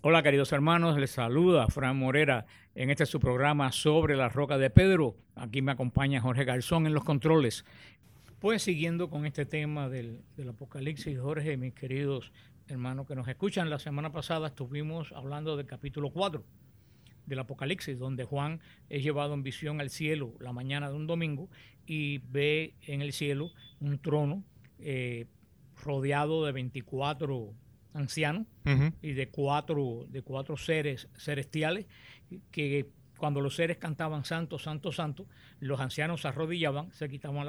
Hola queridos hermanos, les saluda Fran Morera en este su programa Sobre la Roca de Pedro. Aquí me acompaña Jorge Garzón en los controles. Pues siguiendo con este tema del Apocalipsis, Jorge, mis queridos hermanos que nos escuchan, la semana pasada estuvimos hablando del capítulo 4 del Apocalipsis, donde Juan es llevado en visión al cielo la mañana de un domingo y ve en el cielo un trono rodeado de 24 ancianos y de cuatro seres celestiales que cuando los seres cantaban santo, santo, santo, los ancianos se arrodillaban, se quitaban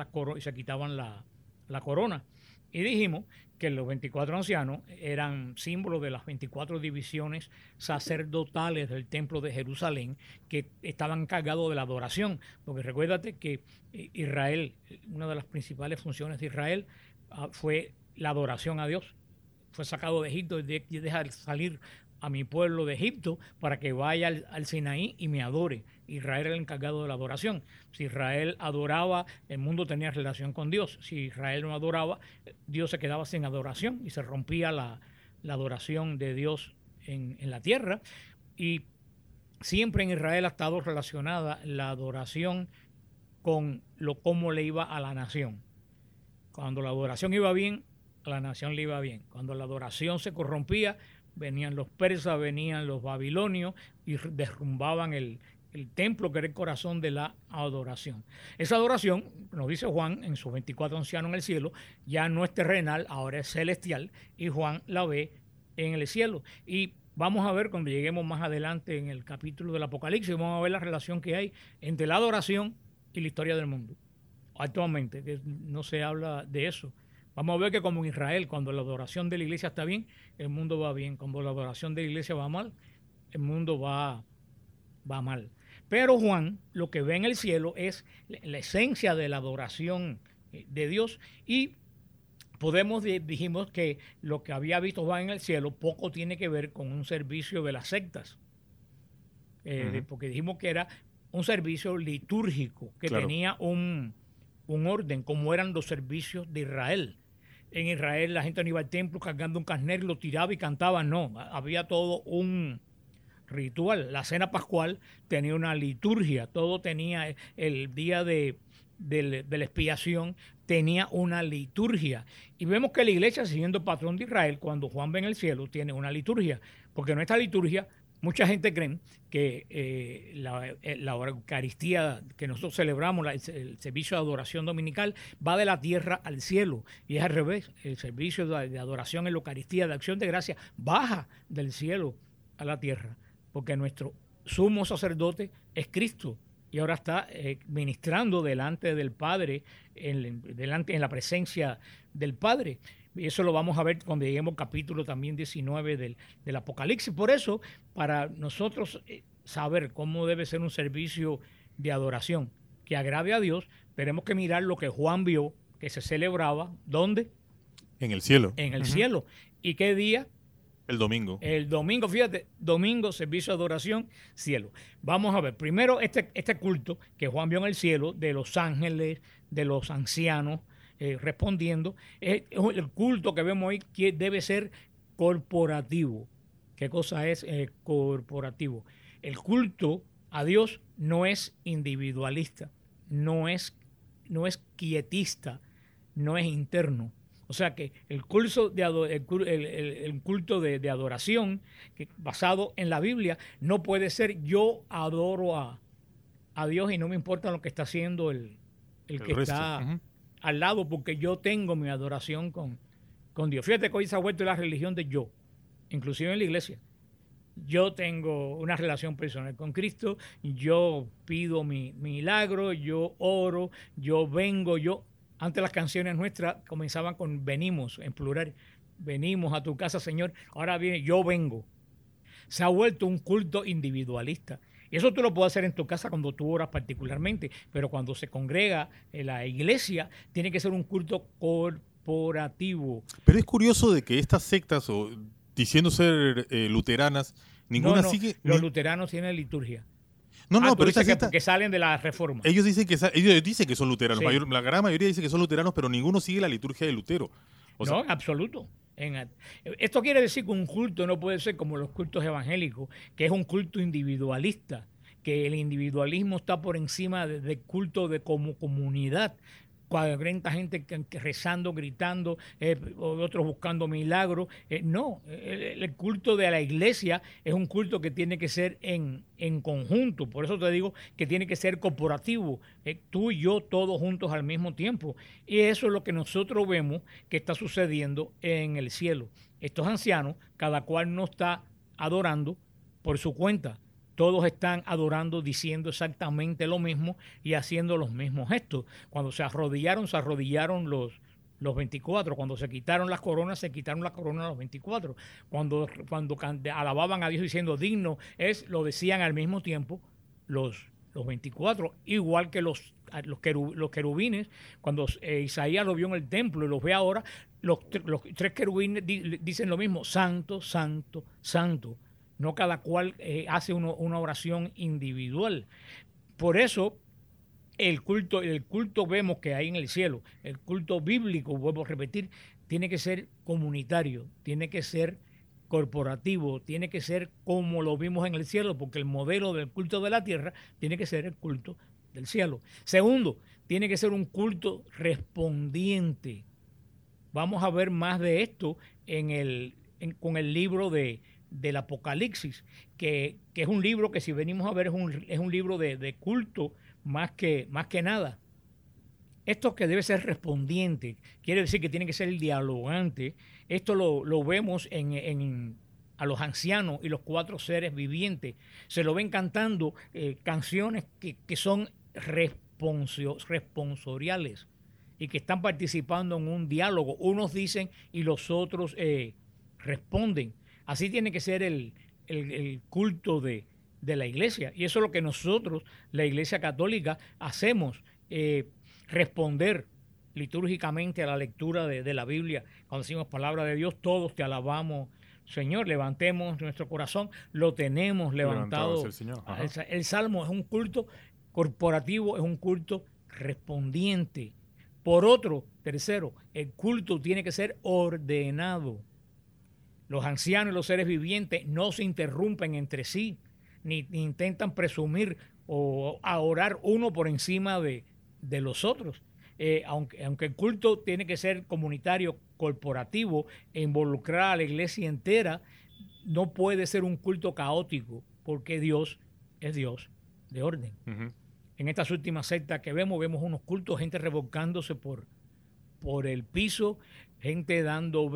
la corona. Y dijimos que los 24 ancianos eran símbolos de las 24 divisiones sacerdotales del templo de Jerusalén que estaban encargados de la adoración. Porque recuérdate que Israel, una de las principales funciones de Israel fue la adoración a Dios. Fue sacado de Egipto y dejar salir a mi pueblo de Egipto para que vaya al Sinaí y me adore. Israel era el encargado de la adoración. Si Israel adoraba, el mundo tenía relación con Dios. Si Israel no adoraba, Dios se quedaba sin adoración y se rompía la adoración de Dios en la tierra. Y siempre en Israel ha estado relacionada la adoración con cómo le iba a la nación. Cuando la adoración iba bien, a la nación le iba bien. Cuando la adoración se corrompía, venían los persas, venían los babilonios y derrumbaban el templo que era el corazón de la adoración. Esa adoración, nos dice Juan, en sus 24 ancianos en el cielo, ya no es terrenal, ahora es celestial, y Juan la ve en el cielo. Y vamos a ver cuando lleguemos más adelante en el capítulo del Apocalipsis, vamos a ver la relación que hay entre la adoración y la historia del mundo. Actualmente, que no se habla de eso. Vamos a ver que como en Israel, cuando la adoración de la iglesia está bien, el mundo va bien. Cuando la adoración de la iglesia va mal, el mundo va mal. Pero Juan lo que ve en el cielo es la esencia de la adoración de Dios y dijimos que lo que había visto Juan en el cielo poco tiene que ver con un servicio de las sectas. Porque dijimos que era un servicio litúrgico que tenía un orden, como eran los servicios de Israel. En Israel la gente no iba al templo cargando un carnero, lo tiraba y cantaba. No, había todo un ritual. La cena pascual tenía una liturgia. Todo tenía el día de la expiación, tenía una liturgia. Y vemos que la iglesia, siguiendo el patrón de Israel, cuando Juan ve en el cielo, tiene una liturgia. Porque en esta liturgia, mucha gente cree que la Eucaristía que nosotros celebramos, el servicio de adoración dominical, va de la tierra al cielo. Y es al revés. El servicio de adoración en la Eucaristía, de acción de gracia, baja del cielo a la tierra. Porque nuestro sumo sacerdote es Cristo. Y ahora está ministrando delante del Padre, en la presencia del Padre. Y eso lo vamos a ver cuando lleguemos al capítulo también 19 del Apocalipsis. Por eso, para nosotros saber cómo debe ser un servicio de adoración que agrade a Dios, tenemos que mirar lo que Juan vio, que se celebraba, ¿dónde? En el cielo. En el cielo. ¿Y qué día? El domingo. El domingo, fíjate, domingo, servicio de adoración, cielo. Vamos a ver, primero este culto que Juan vio en el cielo, de los ángeles, de los ancianos, respondiendo, el culto que vemos hoy que debe ser corporativo. ¿Qué cosa es corporativo? El culto a Dios no es individualista, no es quietista, no es interno. O sea que el culto de adoración basado en la Biblia no puede ser yo adoro a Dios y no me importa lo que está haciendo el que resto está al lado, porque yo tengo mi adoración con Dios. Fíjate que hoy se ha vuelto la religión de yo, inclusive en la iglesia. Yo tengo una relación personal con Cristo, yo pido mi milagro, yo oro, yo vengo, Antes las canciones nuestras comenzaban con venimos, en plural. Venimos a tu casa, Señor. Ahora viene yo vengo. Se ha vuelto un culto individualista. Y eso tú lo puedes hacer en tu casa cuando tú oras particularmente, pero cuando se congrega en la iglesia, tiene que ser un culto corporativo. Pero es curioso de que estas sectas, diciendo ser luteranas, ninguna sigue... Los luteranos tienen liturgia. Pero esta secta, que salen de la reforma. Ellos dicen que son luteranos. Sí. La gran mayoría dice que son luteranos, pero ninguno sigue la liturgia de Lutero. En absoluto. Esto quiere decir que un culto no puede ser como los cultos evangélicos, que es un culto individualista, que el individualismo está por encima del culto de como comunidad. 40 gente rezando, gritando, otros buscando milagros. No, el culto de la iglesia es un culto que tiene que ser en conjunto. Por eso te digo que tiene que ser corporativo. Tú y yo todos juntos al mismo tiempo. Y eso es lo que nosotros vemos que está sucediendo en el cielo. Estos ancianos, cada cual no está adorando por su cuenta. Todos están adorando, diciendo exactamente lo mismo y haciendo los mismos gestos. Cuando se arrodillaron los 24. Cuando se quitaron las coronas los 24. Cuando alababan a Dios diciendo digno es, lo decían al mismo tiempo los 24. Igual que los querubines, cuando Isaías lo vio en el templo y los ve ahora, los tres querubines dicen lo mismo: santo, santo, santo. No cada cual hace una oración individual. Por eso el culto vemos que hay en el cielo, el culto bíblico, vuelvo a repetir, tiene que ser comunitario, tiene que ser corporativo, tiene que ser como lo vimos en el cielo, porque el modelo del culto de la tierra tiene que ser el culto del cielo. Segundo, tiene que ser un culto respondiente. Vamos a ver más de esto con el libro del Apocalipsis, que es un libro que, si venimos a ver, es un libro de culto más que nada. Esto que debe ser respondiente, quiere decir que tiene que ser dialogante. Esto lo vemos a los ancianos y los 4 seres vivientes. Se lo ven cantando canciones que son responsoriales y que están participando en un diálogo. Unos dicen y los otros responden. Así tiene que ser el culto de la iglesia. Y eso es lo que nosotros, la Iglesia Católica, hacemos. Responder litúrgicamente a la lectura de la Biblia. Cuando decimos palabra de Dios, todos te alabamos, Señor. Levantemos nuestro corazón. Lo tenemos levantado. El Salmo es un culto corporativo, es un culto respondiente. Por otro, tercero, el culto tiene que ser ordenado. Los ancianos y los seres vivientes no se interrumpen entre sí, ni intentan presumir o orar uno por encima de los otros. Aunque el culto tiene que ser comunitario, corporativo, e involucrar a la iglesia entera, no puede ser un culto caótico, porque Dios es Dios de orden. Uh-huh. En estas últimas sectas que vemos unos cultos, gente revolcándose por el piso, gente dando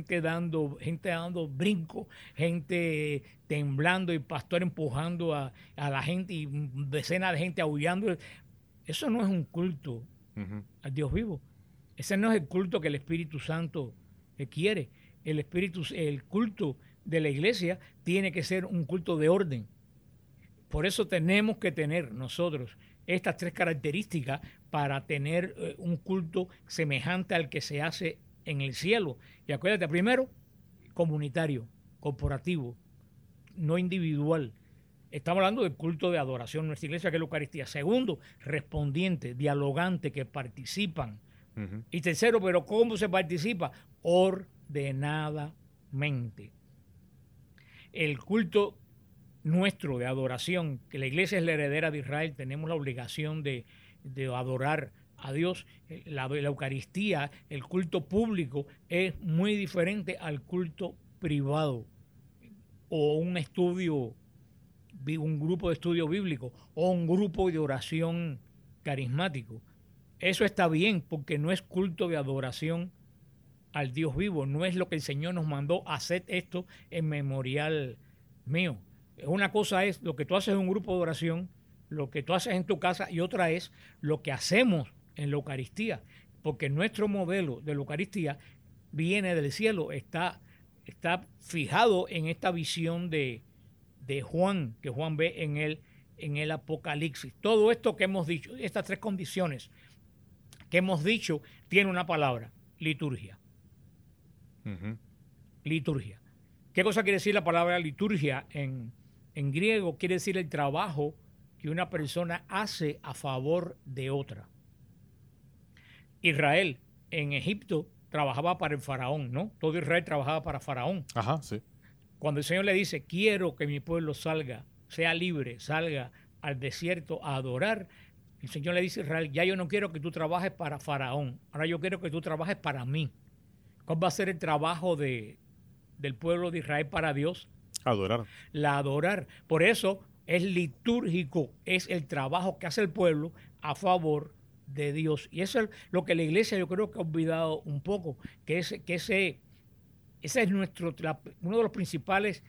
brinco, gente temblando y pastor empujando a la gente y decenas de gente aullando. Eso no es un culto al Dios vivo. Ese no es el culto que el Espíritu Santo quiere. El culto de la iglesia tiene que ser un culto de orden. Por eso tenemos que tener nosotros estas 3 características para tener un culto semejante al que se hace en el cielo. Y acuérdate, primero, comunitario, corporativo, no individual. Estamos hablando del culto de adoración en nuestra iglesia, que es la Eucaristía. Segundo, respondiente, dialogante, que participan. Uh-huh. Y tercero, pero ¿cómo se participa? Ordenadamente. El culto nuestro de adoración, que la iglesia es la heredera de Israel, tenemos la obligación de adorar a Dios. La Eucaristía, el culto público, es muy diferente al culto privado o un grupo de estudio bíblico o un grupo de oración carismático. Eso está bien, porque no es culto de adoración al Dios vivo, no es lo que el Señor nos mandó: hacer esto en memorial mío. Una cosa es lo que tú haces en un grupo de oración, lo que tú haces en tu casa, y otra es lo que hacemos en la Eucaristía, porque nuestro modelo de la Eucaristía viene del cielo, está fijado en esta visión de Juan, que Juan ve en el Apocalipsis. Todo esto que hemos dicho, estas 3 condiciones que hemos dicho, tiene una palabra: liturgia. Uh-huh. Liturgia. ¿Qué cosa quiere decir la palabra liturgia? En griego quiere decir el trabajo que una persona hace a favor de otra. Israel en Egipto trabajaba para el faraón, ¿no? Todo Israel trabajaba para faraón. Ajá, sí. Cuando el Señor le dice, quiero que mi pueblo salga, sea libre, salga al desierto a adorar, el Señor le dice a Israel, ya yo no quiero que tú trabajes para faraón, ahora yo quiero que tú trabajes para mí. ¿Cuál va a ser el trabajo del pueblo de Israel para Dios? Adorar. La adorar. Por eso es litúrgico, es el trabajo que hace el pueblo a favor de Dios. Y eso es lo que la iglesia yo creo que ha olvidado un poco, que ese es uno de los principales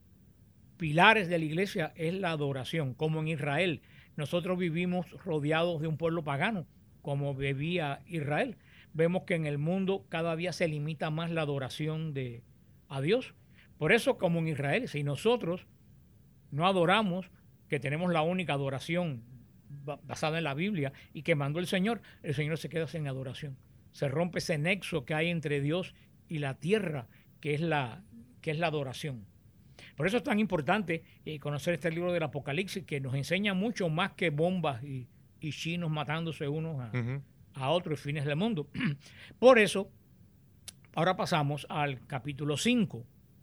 pilares de la iglesia, es la adoración. Como en Israel, nosotros vivimos rodeados de un pueblo pagano, como vivía Israel. Vemos que en el mundo cada día se limita más la adoración a Dios. Por eso, como en Israel, si nosotros no adoramos, que tenemos la única adoración basada en la Biblia y que mandó el Señor se queda sin adoración. Se rompe ese nexo que hay entre Dios y la tierra, que es la adoración. Por eso es tan importante conocer este libro del Apocalipsis, que nos enseña mucho más que bombas y chinos matándose unos a otros fines del mundo. Por eso, ahora pasamos al capítulo 5.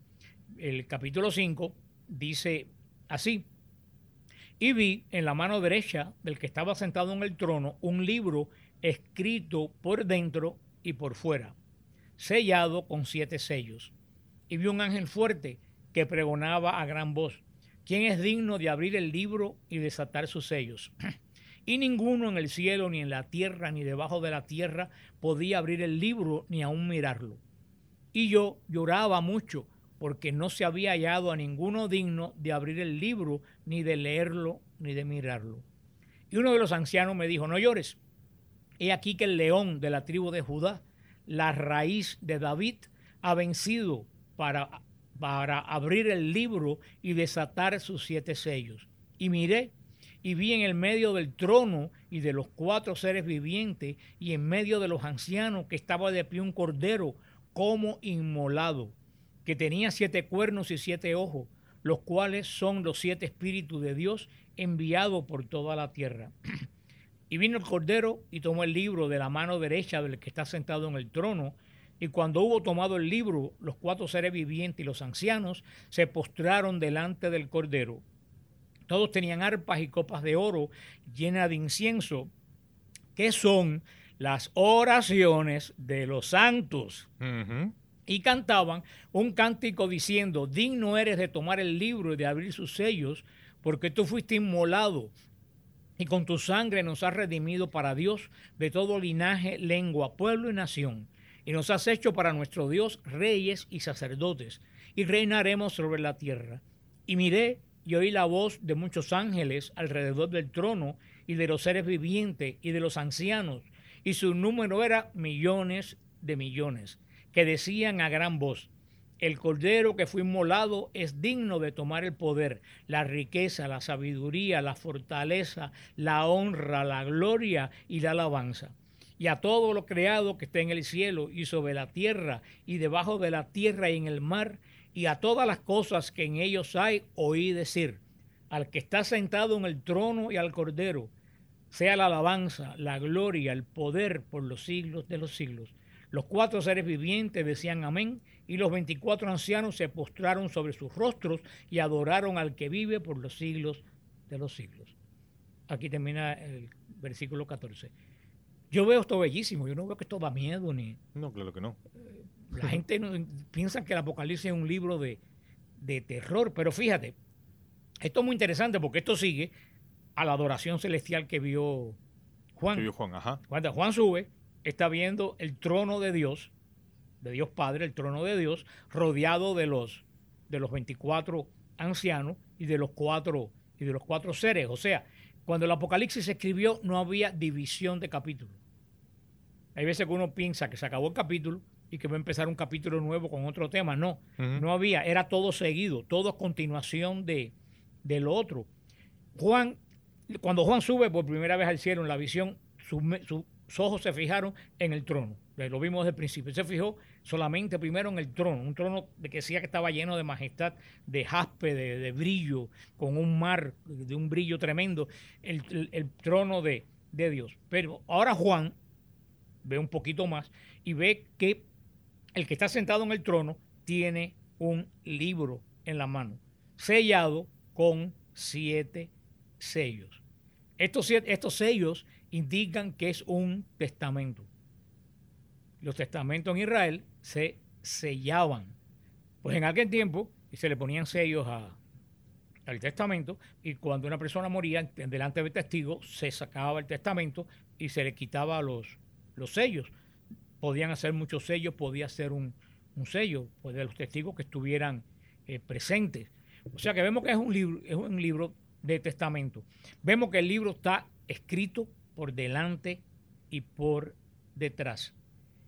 El capítulo 5 dice así: y vi en la mano derecha del que estaba sentado en el trono un libro escrito por dentro y por fuera, sellado con 7 sellos. Y vi un ángel fuerte que pregonaba a gran voz: ¿quién es digno de abrir el libro y desatar sus sellos? Y ninguno en el cielo, ni en la tierra, ni debajo de la tierra podía abrir el libro, ni aún mirarlo. Y yo lloraba mucho, porque no se había hallado a ninguno digno de abrir el libro, ni de leerlo, ni de mirarlo. Y uno de los ancianos me dijo: no llores. He aquí que el león de la tribu de Judá, la raíz de David, ha vencido para abrir el libro y desatar sus 7 sellos. Y miré, y vi en el medio del trono y de los 4 seres vivientes, y en medio de los ancianos, que estaba de pie un cordero como inmolado, que tenía 7 cuernos y 7 ojos, los cuales son los 7 espíritus de Dios enviados por toda la tierra. Y vino el cordero y tomó el libro de la mano derecha del que está sentado en el trono. Y cuando hubo tomado el libro, los 4 seres vivientes y los ancianos se postraron delante del cordero. Todos tenían arpas y copas de oro llenas de incienso, que son las oraciones de los santos. Y cantaban un cántico diciendo: digno eres de tomar el libro y de abrir sus sellos, porque tú fuiste inmolado y con tu sangre nos has redimido para Dios de todo linaje, lengua, pueblo y nación. Y nos has hecho para nuestro Dios reyes y sacerdotes, y reinaremos sobre la tierra. Y miré y oí la voz de muchos ángeles alrededor del trono, y de los seres vivientes y de los ancianos, y su número era millones de millones, que decían a gran voz: el cordero que fue inmolado es digno de tomar el poder, la riqueza, la sabiduría, la fortaleza, la honra, la gloria y la alabanza. Y a todo lo creado que está en el cielo y sobre la tierra y debajo de la tierra y en el mar, y a todas las cosas que en ellos hay, oí decir: al que está sentado en el trono y al cordero, sea la alabanza, la gloria, el poder por los siglos de los siglos. Los 4 seres vivientes decían amén, y los 24 ancianos se postraron sobre sus rostros y adoraron al que vive por los siglos de los siglos. Aquí termina el versículo 14. Yo veo esto bellísimo, yo no veo que esto da miedo ni... No, claro que no. La gente piensa que el Apocalipsis es un libro de terror, pero fíjate, esto es muy interesante porque esto sigue a la adoración celestial que vio Juan. Ajá. Cuando Juan sube, está viendo el trono de Dios Padre, el trono de Dios, rodeado de los 24 ancianos y de los cuatro seres. O sea, cuando el Apocalipsis se escribió no había división de capítulos. Hay veces que uno piensa que se acabó el capítulo y que va a empezar un capítulo nuevo con otro tema. No, no había, era todo seguido, todo es continuación de lo otro. Cuando Juan sube por primera vez al cielo en la visión, sus ojos se fijaron en el trono. Lo vimos desde el principio. Él se fijó solamente primero en el trono, un trono de que decía que estaba lleno de majestad, de jaspe, de brillo, con un mar de un brillo tremendo, el trono de Dios. Pero ahora Juan ve un poquito más y ve que el que está sentado en el trono tiene un libro en la mano, sellado con 7 sellos. Estos sellos indican que es un testamento. Los testamentos en Israel se sellaban. Pues en aquel tiempo se le ponían sellos al testamento, y cuando una persona moría delante del testigo se sacaba el testamento y se le quitaba los sellos. Podían hacer muchos sellos, podía ser un sello pues, de los testigos que estuvieran presentes. O sea que vemos que es un libro de testamento. Vemos que el libro está escrito por delante y por detrás.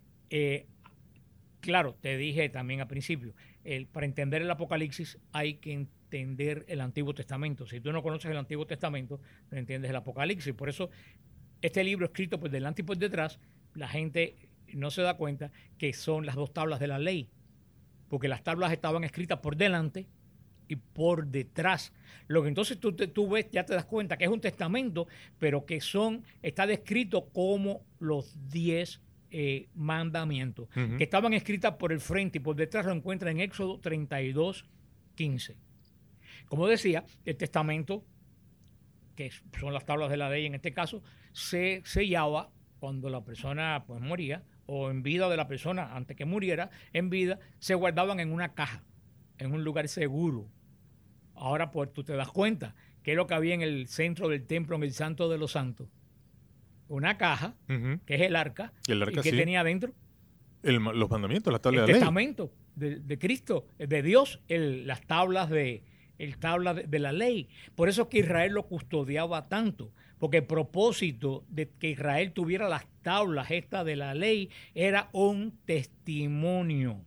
Claro, te dije también al principio, para entender el Apocalipsis hay que entender el Antiguo Testamento. Si tú no conoces el Antiguo Testamento, no entiendes el Apocalipsis. Por eso este libro escrito por delante y por detrás, la gente no se da cuenta que son las 2 tablas de la ley, porque las tablas estaban escritas por delante y por detrás. Lo que entonces tú ves, ya te das cuenta que es un testamento, pero que está descrito como los 10 mandamientos, que estaban escritas por el frente y por detrás. Lo encuentra en Éxodo 32:15. Como decía, el testamento, que son las tablas de la ley en este caso, se sellaba cuando la persona pues moría, o en vida de la persona antes que muriera, en vida, se guardaban en una caja, en un lugar seguro. Ahora pues tú te das cuenta que es lo que había en el centro del templo, en el Santo de los Santos. Una caja, que es el arca, y que tenía adentro los mandamientos, las tablas de la ley. El testamento de Cristo, de Dios, las tablas de la ley. Por eso es que Israel lo custodiaba tanto, porque el propósito de que Israel tuviera las tablas estas de la ley era un testimonio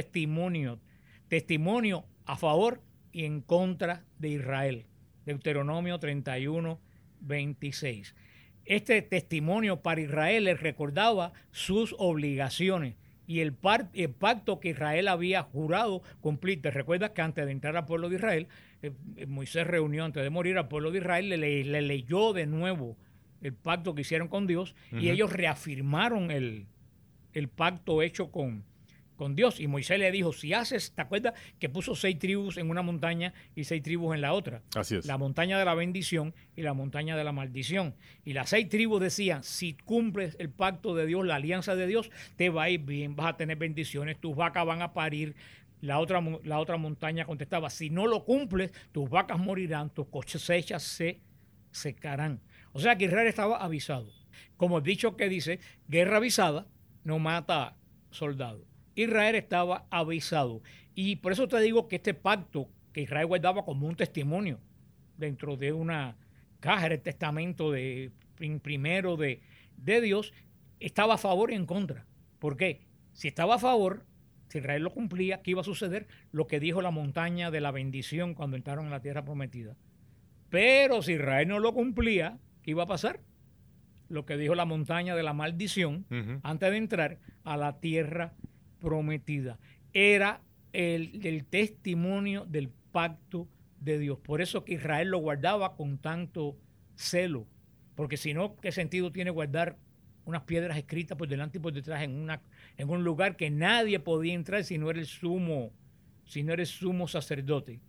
a favor y en contra de Israel. Deuteronomio 31:26. Este testimonio para Israel les recordaba sus obligaciones y el pacto que Israel había jurado cumplir. ¿Te recuerdas que antes de entrar al pueblo de Israel, Moisés reunió antes de morir al pueblo de Israel, le leyó de nuevo el pacto que hicieron con Dios, y ellos reafirmaron el pacto hecho con Dios? Y Moisés le dijo, si haces, ¿te acuerdas que puso 6 tribus en una montaña y 6 tribus en la otra? Así es. La montaña de la bendición y la montaña de la maldición. Y las 6 tribus decían, si cumples el pacto de Dios, la alianza de Dios, te va a ir bien, vas a tener bendiciones, tus vacas van a parir. La otra montaña contestaba, si no lo cumples, tus vacas morirán, tus cosechas se secarán. O sea que Israel estaba avisado. Como el dicho que dice, guerra avisada no mata soldado. Israel estaba avisado. Y por eso te digo que este pacto que Israel guardaba como un testimonio dentro de una caja, el testamento primero de Dios, estaba a favor y en contra. ¿Por qué? Si estaba a favor, si Israel lo cumplía, ¿qué iba a suceder? Lo que dijo la montaña de la bendición cuando entraron en la tierra prometida. Pero si Israel no lo cumplía, ¿qué iba a pasar? Lo que dijo la montaña de la maldición antes de entrar a la tierra prometida. Era el testimonio del pacto de Dios. Por eso que Israel lo guardaba con tanto celo. Porque si no, ¿qué sentido tiene guardar unas piedras escritas por delante y por detrás en un lugar que nadie podía entrar si no era el sumo sacerdote?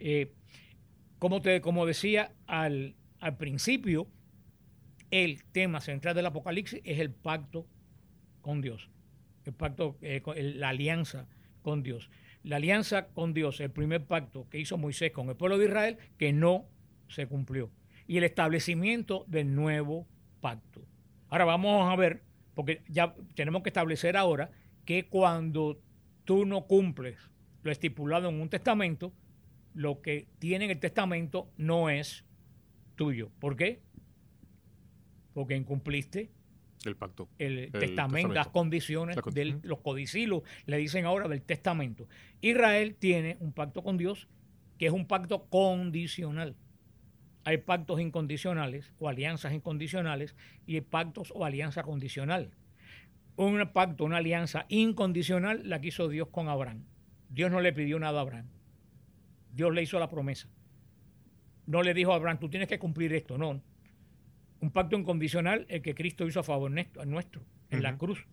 Como decía al principio, el tema central del Apocalipsis es el pacto con Dios. El pacto, la alianza con Dios. La alianza con Dios, el primer pacto que hizo Moisés con el pueblo de Israel, que no se cumplió. Y el establecimiento del nuevo pacto. Ahora vamos a ver, porque ya tenemos que establecer ahora que cuando tú no cumples lo estipulado en un testamento, lo que tiene en el testamento no es tuyo. ¿Por qué? Porque incumpliste el pacto, el testamento, las condiciones de los codicillos, le dicen ahora del testamento. Israel tiene un pacto con Dios que es un pacto condicional. Hay pactos incondicionales o alianzas incondicionales y hay pactos o alianza condicional. Un pacto, una alianza incondicional la quiso Dios con Abraham. Dios no le pidió nada a Abraham. Dios le hizo la promesa. No le dijo a Abraham, tú tienes que cumplir esto, no. Un pacto incondicional, el que Cristo hizo a favor nuestro, en la cruz.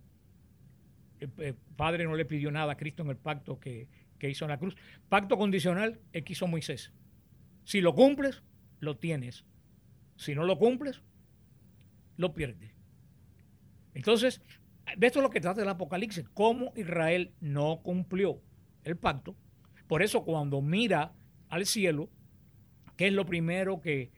El Padre no le pidió nada a Cristo en el pacto que hizo en la cruz. Pacto condicional, el que hizo Moisés. Si lo cumples, lo tienes. Si no lo cumples, lo pierdes. Entonces, de esto es lo que trata el Apocalipsis, cómo Israel no cumplió el pacto. Por eso cuando mira al cielo, ¿qué es lo primero que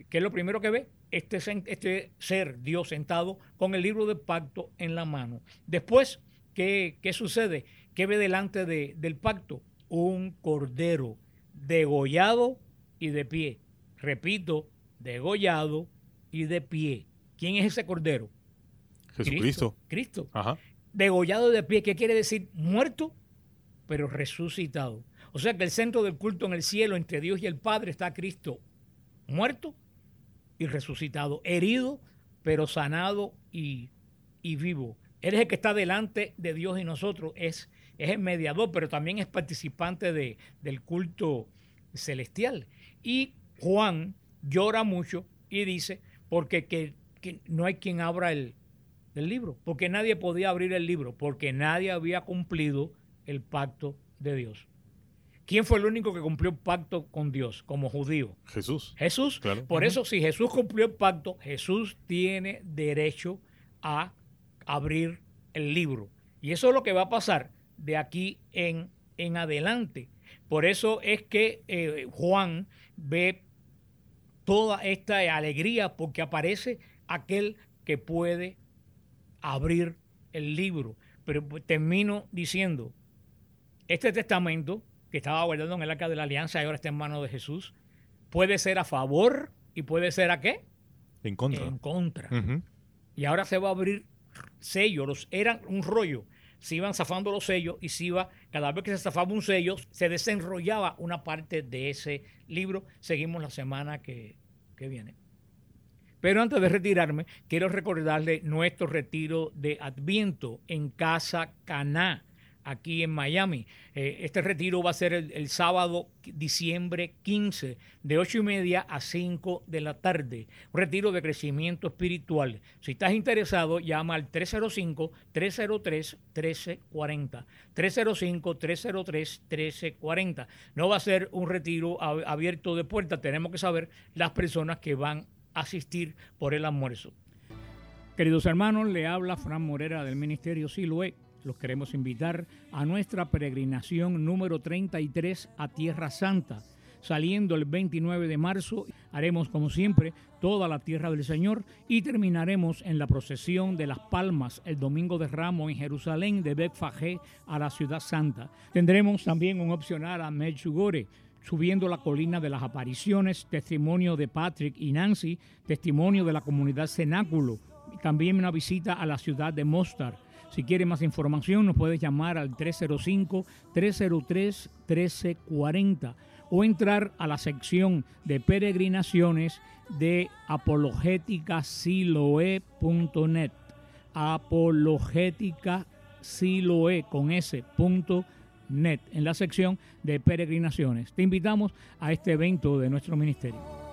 ve? Este ser, Dios, sentado con el libro de pacto en la mano. Después, ¿qué sucede? ¿Qué ve delante del pacto? Un cordero degollado y de pie. Repito, degollado y de pie. ¿Quién es ese cordero? Jesucristo. Cristo. Ajá. Degollado y de pie, ¿qué quiere decir? Muerto, pero resucitado. O sea que el centro del culto en el cielo entre Dios y el Padre está Cristo muerto y resucitado, herido, pero sanado y vivo. Él es el que está delante de Dios y nosotros, es el mediador, pero también es participante del culto celestial. Y Juan llora mucho y dice, porque que no hay quien abra el libro, porque nadie podía abrir el libro, porque nadie había cumplido el pacto de Dios. ¿Quién fue el único que cumplió el pacto con Dios como judío? Jesús. Jesús. Claro. Por eso, si Jesús cumplió el pacto, Jesús tiene derecho a abrir el libro. Y eso es lo que va a pasar de aquí en adelante. Por eso es que Juan ve toda esta alegría porque aparece aquel que puede abrir el libro. Pero termino diciendo, este testamento que estaba guardado en el Arca de la Alianza y ahora está en manos de Jesús, puede ser a favor y puede ser ¿a qué? En contra. En contra. Y ahora se va a abrir sellos, eran un rollo, se iban zafando los sellos y cada vez que se zafaba un sello, se desenrollaba una parte de ese libro. Seguimos la semana que viene. Pero antes de retirarme, quiero recordarle nuestro retiro de Adviento en Casa Caná, aquí en Miami. Este retiro va a ser el sábado, diciembre 15, de 8:30 a 5 de la tarde. Un retiro de crecimiento espiritual. Si estás interesado, llama al 305-303-1340. 305-303-1340. No va a ser un retiro abierto de puertas. Tenemos que saber las personas que van a asistir por el almuerzo. Queridos hermanos, le habla Fran Morera del Ministerio Siloé. Los queremos invitar a nuestra peregrinación número 33 a Tierra Santa. Saliendo el 29 de marzo, haremos como siempre toda la tierra del Señor y terminaremos en la procesión de las Palmas el domingo de Ramos en Jerusalén, de Betfagé a la Ciudad Santa. Tendremos también un opcional a Medjugorje, subiendo la colina de las apariciones, testimonio de Patrick y Nancy, testimonio de la comunidad Cenáculo, también una visita a la ciudad de Mostar. Si quiere más información, nos puedes llamar al 305-303-1340 o entrar a la sección de peregrinaciones de apologéticasiloe.net. Apologéticasiloe con s.net en la sección de peregrinaciones. Te invitamos a este evento de nuestro ministerio.